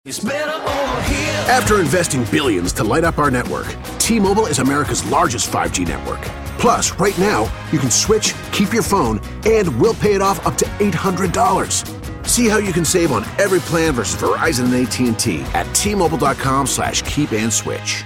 After investing billions to light up our network, T-Mobile is America's largest 5G network. Plus, right now, you can switch, keep your phone, and we'll pay it off up to $800. See how you can save on every plan versus Verizon and AT&T at T-Mobile.com/keep-and-switch.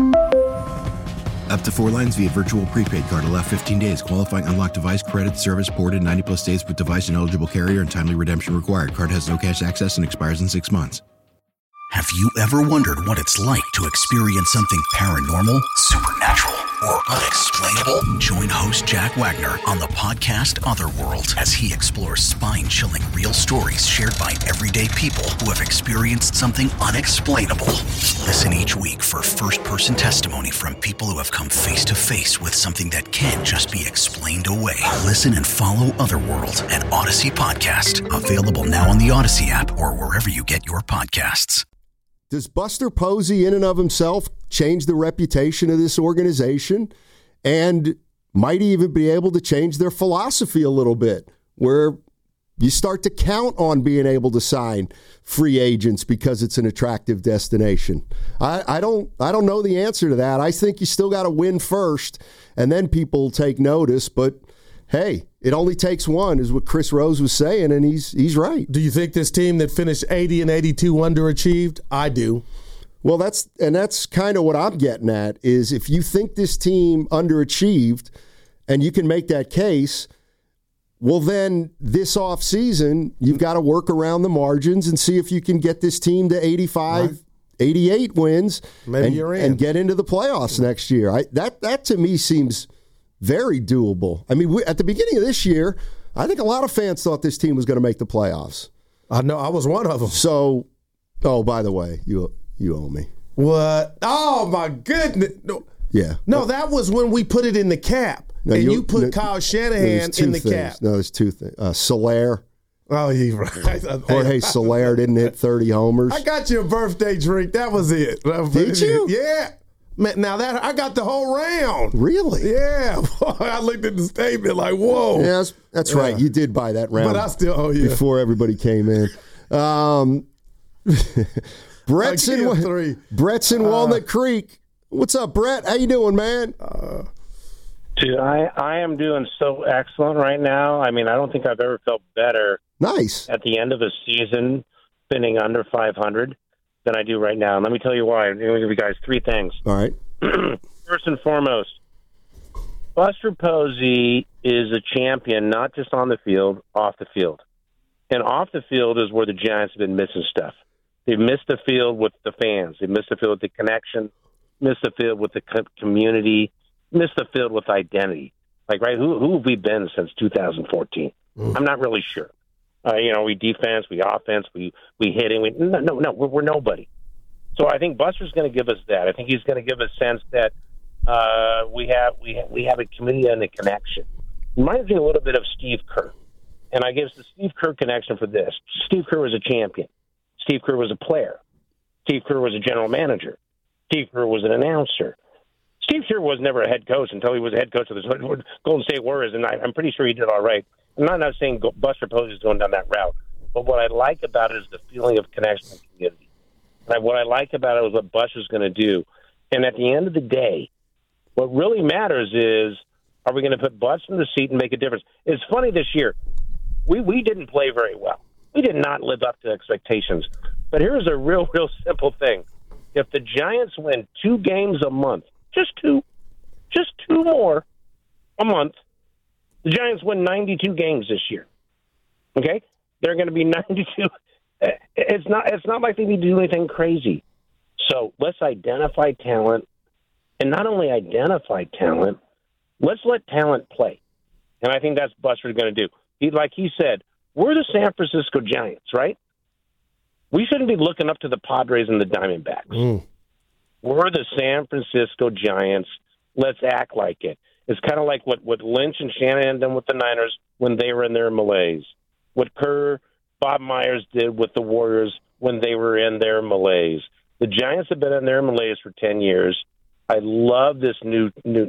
Up to 4 lines via virtual prepaid card. Allow 15 days. Qualifying unlocked device credit service ported 90-plus days with device and eligible carrier and timely redemption required. Card has no cash access and expires in 6 months. Have you ever wondered what it's like to experience something paranormal, supernatural, or unexplainable? Join host Jack Wagner on the podcast Otherworld as he explores spine-chilling real stories shared by everyday people who have experienced something unexplainable. Listen each week for first-person testimony from people who have come face-to-face with something that can't just be explained away. Listen and follow Otherworld, an Odyssey podcast. Available now on the Odyssey app or wherever you get your podcasts. Does Buster Posey in and of himself change the reputation of this organization and might even be able to change their philosophy a little bit, where you start to count on being able to sign free agents because it's an attractive destination? I don't know the answer to that. I think you still got to win first, and then people take notice. But hey, it only takes one, is what Chris Rose was saying, and he's right. Do you think this team that finished 80 and 82 underachieved? I do. Well, that's kind of what I'm getting at, is if you think this team underachieved and you can make that case, well, then this offseason, you've got to work around the margins and see if you can get this team to 85, right, 88 wins. Maybe you're in. And get into the playoffs next year. That to me seems very doable. I mean, at the beginning of this year, I think a lot of fans thought this team was going to make the playoffs. I know. I was one of them. So, by the way, you owe me. What? Oh, my goodness. No. Yeah. No, that was when we put it in the cap. No, and you put Kyle Shanahan in the cap. No, there's two things. Soler. Oh, you're right. Jorge Soler didn't hit 30 homers. I got you a birthday drink. That was it. Did you? Yeah. Now that I got the whole round. Really? Yeah. Boy, I looked at the statement like, whoa. Yeah, that's right. You did buy that round. But I still owe you. Before everybody came in. Brett's in Walnut Creek. What's up, Brett? How you doing, man? Dude, I am doing so excellent right now. I mean, I don't think I've ever felt better. Nice. At the end of a season, spinning under 500. Than I do right now. And let me tell you why. I'm going to give you guys 3 things. All right. First and foremost, Buster Posey is a champion, not just on the field, off the field. And off the field is where the Giants have been missing stuff. They've missed the field with the fans. They've missed the field with the connection, missed the field with the community, missed the field with identity. Like, right, who have we been since 2014? I'm not really sure. We defense, we offense, we hitting. No, we're nobody. So I think Buster's going to give us that. I think he's going to give us a sense that we have a community and a connection. Reminds me a little bit of Steve Kerr, and I give the Steve Kerr connection for this. Steve Kerr was a champion. Steve Kerr was a player. Steve Kerr was a general manager. Steve Kerr was an announcer. Steve Kerr was never a head coach until he was a head coach of the Golden State Warriors, and I'm pretty sure he did all right. I'm not saying Buster Posey is going down that route, but what I like about it is the feeling of connection and community. What I like about it is what Buster's going to do. And at the end of the day, what really matters is, are we going to put butts in the seat and make a difference? It's funny this year, we didn't play very well. We did not live up to expectations. But here's a real simple thing. If the Giants win 2 games a month, just two more a month, the Giants win 92 games this year. Okay? They're going to be 92. It's not like they need to do anything crazy. So let's identify talent. And not only identify talent, let's let talent play. And I think that's Buster's going to do. Like he said, we're the San Francisco Giants, right? We shouldn't be looking up to the Padres and the Diamondbacks. We're the San Francisco Giants. Let's act like it. It's kind of like what Lynch and Shanahan done with the Niners when they were in their malaise. What Bob Myers did with the Warriors when they were in their malaise. The Giants have been in their malaise for 10 years. I love this new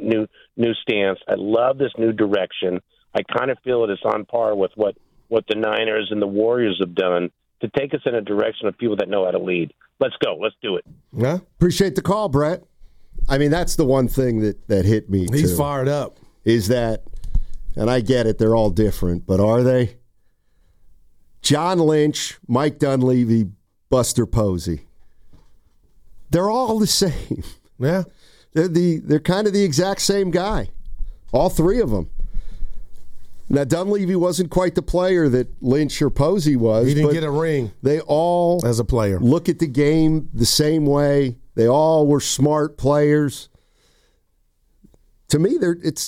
stance. I love this new direction. I kind of feel it is on par with what the Niners and the Warriors have done. to take us in a direction of people that know how to lead. Let's go. Let's do it. Yeah. Appreciate the call, Brett. I mean, that's the one thing that hit me, He's too, fired up. is that, and I get it, they're all different, but are they? John Lynch, Mike Dunleavy, Buster Posey. They're all the same. Yeah. They're kind of the exact same guy. All three of them. Now, Dunleavy wasn't quite the player that Lynch or Posey was. He didn't get a ring. They all as a player look at the game the same way. They all were smart players. To me,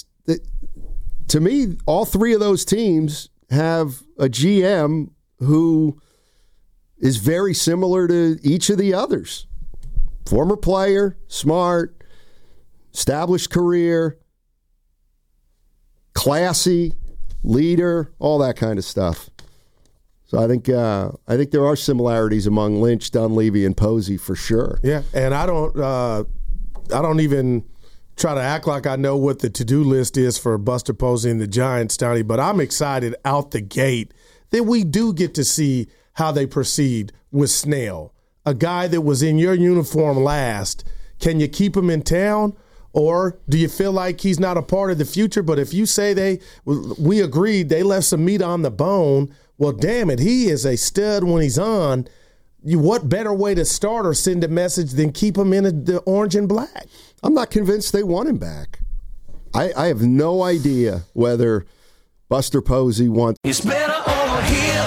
all three of those teams have a GM who is very similar to each of the others. Former player, smart, established career, classy, leader, all that kind of stuff. So I think there are similarities among Lynch, Dunleavy, and Posey for sure. Yeah, and I don't even try to act like I know what the to-do list is for Buster Posey and the Giants, Donnie, but I'm excited out the gate that we do get to see how they proceed with Snell, a guy that was in your uniform last. Can you keep him in town? Or do you feel like he's not a part of the future? But if you say we agreed, they left some meat on the bone, well, damn it, he is a stud when he's on. What better way to start or send a message than keep him in the orange and black? I'm not convinced they want him back. I have no idea whether Buster Posey wants. It's better over here.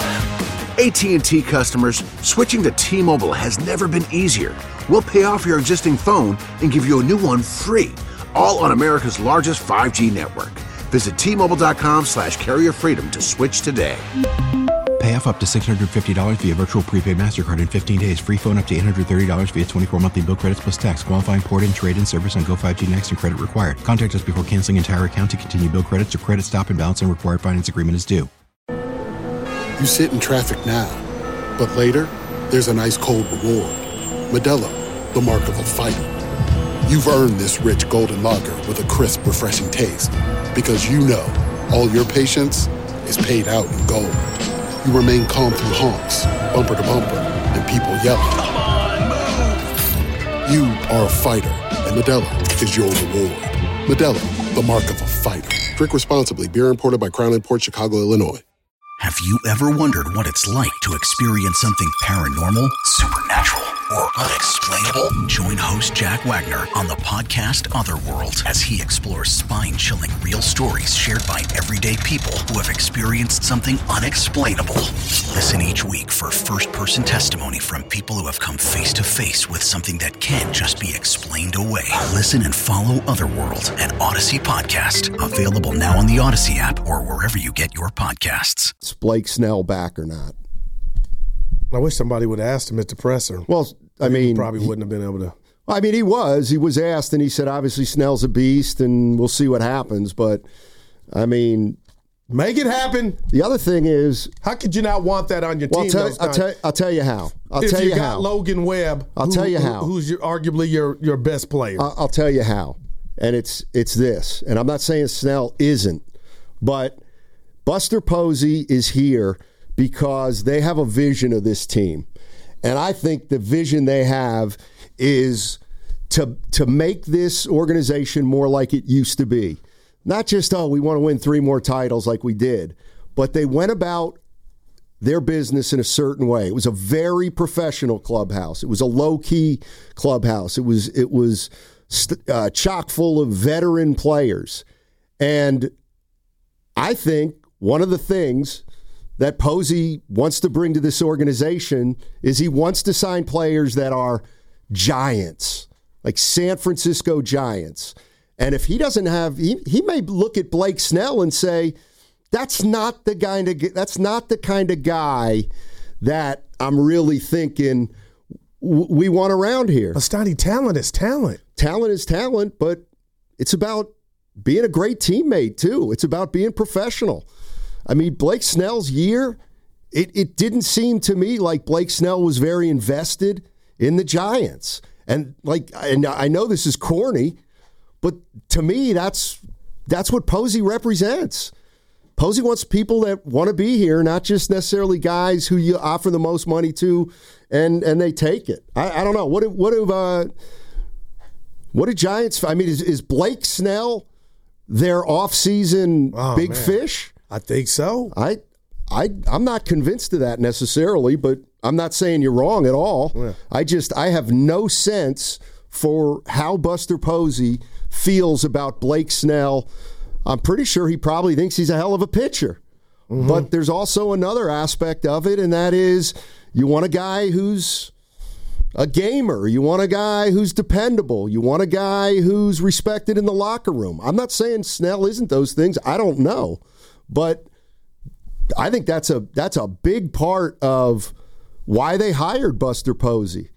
AT&T customers, switching to T-Mobile has never been easier. We'll pay off your existing phone and give you a new one free, all on America's largest 5G network. Visit T-Mobile.com/Carrier Freedom to switch today. Pay off up to $650 via virtual prepaid MasterCard in 15 days. Free phone up to $830 via 24 monthly bill credits plus tax. Qualifying port-in, trade-in service on Go 5G Next and credit required. Contact us before canceling entire account to continue bill credits or credit stop and balance and required finance agreement is due. You sit in traffic now, but later, there's an ice-cold reward. Modelo, the mark of a fighter. You've earned this rich golden lager with a crisp, refreshing taste. Because you know, all your patience is paid out in gold. You remain calm through honks, bumper to bumper, and people yelling. Come on, move! You are a fighter, and Modelo is your reward. Modelo, the mark of a fighter. Drink responsibly. Beer imported by Crown Imports, Chicago, Illinois. Have you ever wondered what it's like to experience something paranormal, supernatural, or unexplainable? Join host Jack Wagner on the podcast Otherworld as he explores spine-chilling real stories shared by everyday people who have experienced something unexplainable. Listen each week for first-person testimony from people who have come face-to-face with something that can't just be explained away. Listen and follow Otherworld, an Odyssey podcast. Available now on the Odyssey app or wherever you get your podcasts. Is Blake Snell back or not? I wish somebody would have asked him at the presser. Well, I mean, he probably wouldn't have been able to. I mean, he was asked, and he said, obviously, Snell's a beast, and we'll see what happens. But, I mean, make it happen. The other thing is, how could you not want that on your team? I'll tell you how. If you got Logan Webb, I'll tell you how. Who's arguably your best player? I'll tell you how. And it's this. And I'm not saying Snell isn't, but Buster Posey is here because they have a vision of this team. And I think the vision they have is to make this organization more like it used to be. Not just, we want to win 3 more titles like we did, but they went about their business in a certain way. It was a very professional clubhouse. It was a low-key clubhouse. It was chock full of veteran players. And I think one of the things that Posey wants to bring to this organization is he wants to sign players that are giants, like San Francisco Giants. And if he doesn't have, he may look at Blake Snell and say, that's not the kind of guy that I'm really thinking we want around here. But Stoney, talent is talent. Talent is talent, but it's about being a great teammate too. It's about being professional. I mean, Blake Snell's year, it didn't seem to me like Blake Snell was very invested in the Giants. And I know this is corny, but to me, that's what Posey represents. Posey wants people that want to be here, not just necessarily guys who you offer the most money to and they take it. I don't know. What do Giants? I mean, is Blake Snell their offseason big fish? I think so. I'm not convinced of that necessarily, but I'm not saying you're wrong at all. Yeah. I have no sense for how Buster Posey feels about Blake Snell. I'm pretty sure he probably thinks he's a hell of a pitcher. Mm-hmm. But there's also another aspect of it, and that is you want a guy who's a gamer. You want a guy who's dependable. You want a guy who's respected in the locker room. I'm not saying Snell isn't those things. I don't know. But I think that's a big part of why they hired Buster Posey.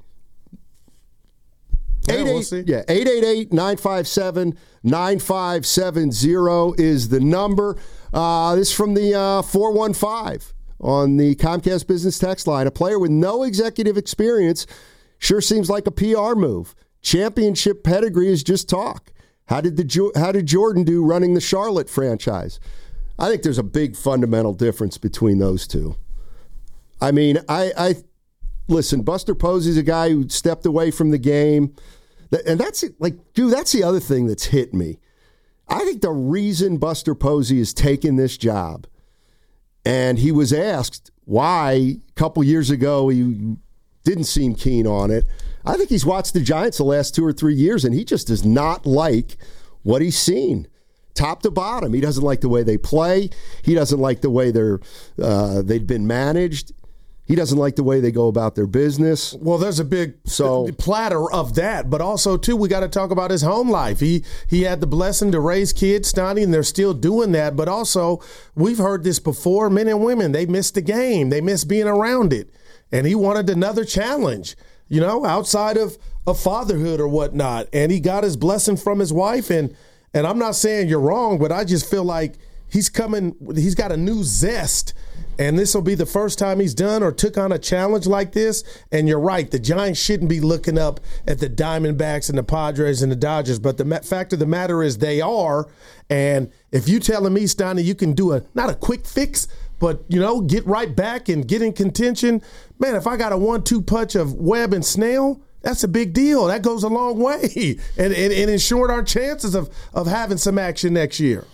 888-957-9570 is the number. This is from the 415 on the Comcast Business Text line. A player with no executive experience sure seems like a PR move. Championship pedigree is just talk. How did Jordan do running the Charlotte franchise? I think there's a big fundamental difference between those two. I mean, listen, Buster Posey's a guy who stepped away from the game. And that's the other thing that's hit me. I think the reason Buster Posey has taken this job, and he was asked why a couple years ago he didn't seem keen on it. I think he's watched the Giants the last 2 or 3 years, and he just does not like what he's seen. Top to bottom. He doesn't like the way they play. He doesn't like the way they've been managed. He doesn't like the way they go about their business. Well, there's a big platter of that, but also, too, we got to talk about his home life. He had the blessing to raise kids, Stoney, and they're still doing that. But also, we've heard this before, men and women, they miss the game. They miss being around it. And he wanted another challenge, outside of fatherhood or whatnot. And he got his blessing from his wife. And I'm not saying you're wrong, but I just feel like he's got a new zest. And this will be the first time he's done or took on a challenge like this. And you're right, the Giants shouldn't be looking up at the Diamondbacks and the Padres and the Dodgers. But the fact of the matter is they are. And if you telling me, Stoney, you can do not a quick fix, but, get right back and get in contention. Man, if I got a 1-2 punch of Webb and Snell, that's a big deal. That goes a long way and ensured our chances of having some action next year.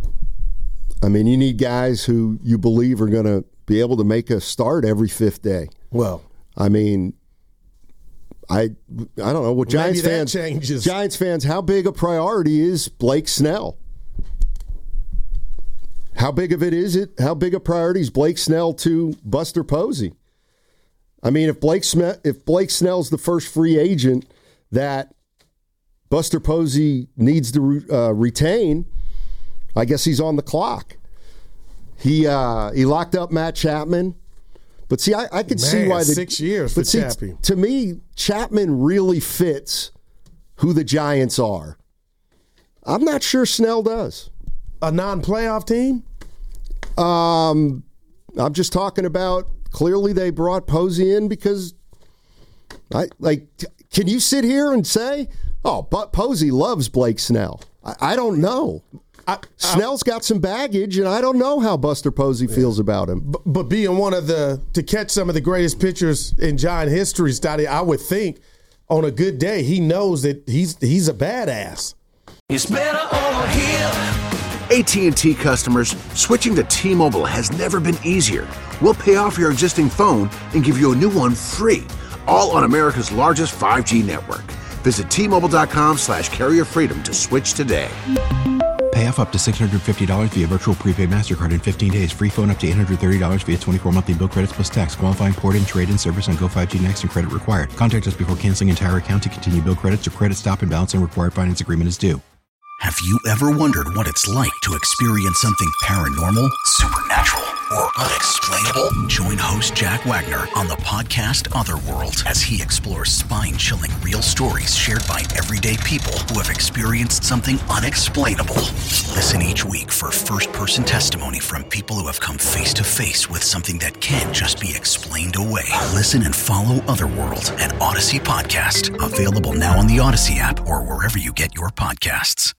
I mean, you need guys who you believe are going to be able to make a start every fifth day. Well, I mean, I don't know what Giants fans. Changes. Giants fans, how big a priority is Blake Snell? How big of it is it? How big a priority is Blake Snell to Buster Posey? I mean, if Blake Snell's the first free agent that Buster Posey needs to retain, I guess he's on the clock. He locked up Matt Chapman. But see, I could see why 6 years for Chappie. To me, Chapman really fits who the Giants are. I'm not sure Snell does. A non-playoff team? I'm just talking about clearly they brought Posey in because can you sit here and say, but Posey loves Blake Snell? I don't know. Snell's got some baggage, and I don't know how Buster Posey feels about him. But being one of to catch some of the greatest pitchers in Giant history, Stotty, I would think on a good day he knows that he's a badass. It's better over here. AT&T customers, switching to T-Mobile has never been easier. We'll pay off your existing phone and give you a new one free, all on America's largest 5G network. Visit T-Mobile.com/carrier freedom to switch today. Pay off up to $650 via virtual prepaid MasterCard in 15 days. Free phone up to $830 via 24 monthly bill credits plus tax. Qualifying port and trade-in service on Go 5G Next and credit required. Contact us before canceling entire account to continue bill credits or credit stop and balance and required finance agreement is due. Have you ever wondered what it's like to experience something paranormal, supernatural, or unexplainable? Join host Jack Wagner on the podcast Otherworld as he explores spine-chilling real stories shared by everyday people who have experienced something unexplainable. Listen each week for first-person testimony from people who have come face-to-face with something that can't just be explained away. Listen and follow Otherworld, an Odyssey podcast. Available now on the Odyssey app or wherever you get your podcasts.